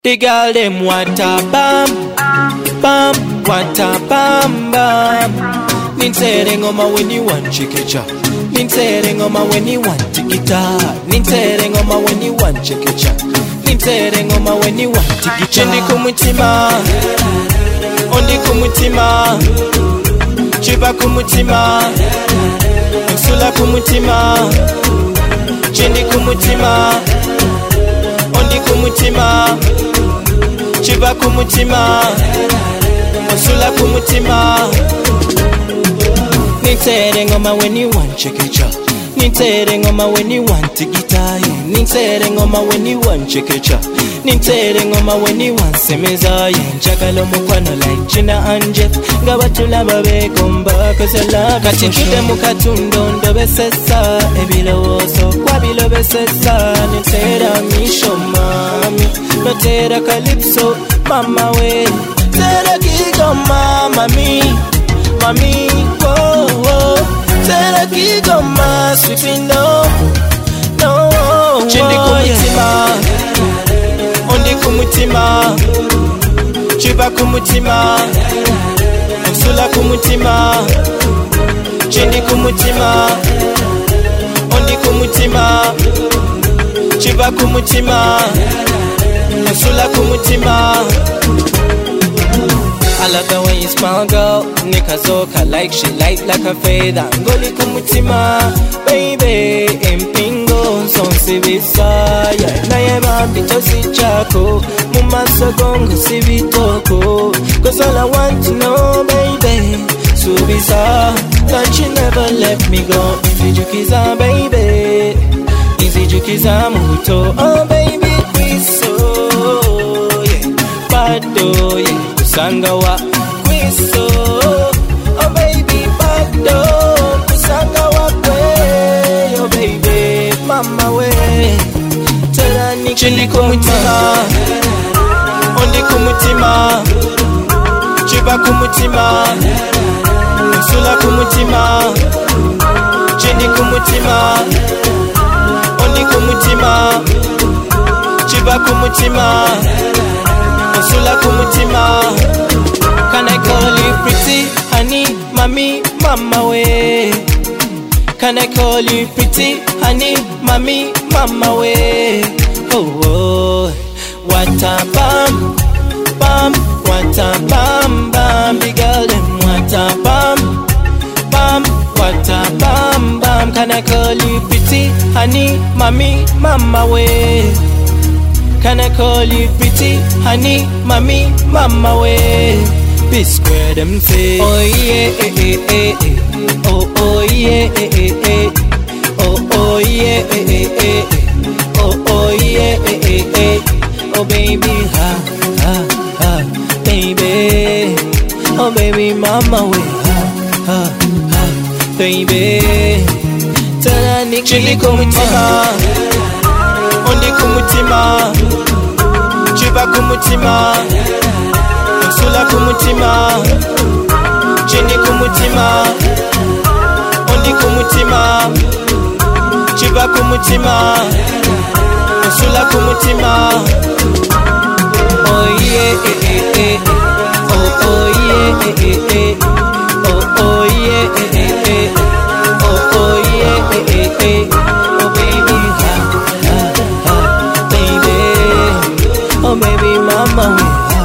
The girl them want a bam, bam, want a bam, bam. Nintere ngoma when you want chikicha. Nintere ngoma when you want tikita. Nintere ngoma when you want chikicha. Nintere ngoma when you want tikita. Chindi kumutima, ondi kumutima, chiba kumutima, nsula kumutima, chindi kumutima, ondi kumutima, chiba kumutima, nsula kumutima. Nintere ngoma when you want chikicha. Nintere ngoma when you want tikita. Nintere ngoma when you want chikicha. Nintere ngoma when you want semeza. Njagalo mukwano like China and Jeff. Ngabatula babe komba kozela. Kachitude mukatundo ndo besesa. Ebilo oso kwa bilo besesa. Nintera misho mami. Notera calypso mama we. Tera gigo mama mi. Mami, whoa, whoa. Tera kigoma, sweeping no. Chindi kumutima, ondi kumutima, chiba kumutima, nsula kumutima, chindi kumutima, ondi kumutima, chiba kumutima, nsula kumutima. I love the way you smile, girl. Nikazoka like she like a feather. Ngoli kumutima, baby. Impingo, sonsi visaya. Nayema pitosi chako. Mumaso gongo si vitoko. Cause all I want to know, baby. Subisa, that you never let me go. Izijukiza, baby. Izijukiza muto. Oh, baby, quiso. Yeah, bado, yeah. Kusangawa kwiso, oh baby bado. Kusangawa kwe, oh baby mama we. Tera ni chindi kumutima, ondi kumutima, chiba kumutima, nsula kumutima, chindi kumutima, ondi kumutima, chiba kumutima, nsula kumutima. Can I call you pretty, honey, mommy, mama way? Can I call you pretty, honey, mommy, mama way? Oh, oh. What a bam, bam, what a bam, bam. Big girl, them what a bam, bam, what a bam, bam. Can I call you pretty, honey, mommy, mama way? Can I call you pretty, honey, mommy, mama way? Be square them say, oh yeah, eh, eh, eh, eh. Oh, oh yeah, eh, eh, eh. Oh, oh yeah, eh, eh, eh, eh. Oh, oh yeah, eh, eh, eh. Oh baby, ha, ha, ha, baby. Oh baby, mama way, ha, ha, ha, baby. Tana nikili kumutima, ondi kumutima, chiba kumutima, nsula kumutima, chindi kumutima, ondi kumutima, chiba kumutima, nsula kumutima. Oh yeah, eh, eh, eh. Oh, oh yeah, eh, eh, eh. Oh, oh yeah, eh, eh, eh. Oh, oh yeah, eh, eh, eh. Oh baby, ha, ha, ha, baby. Oh baby, mama, we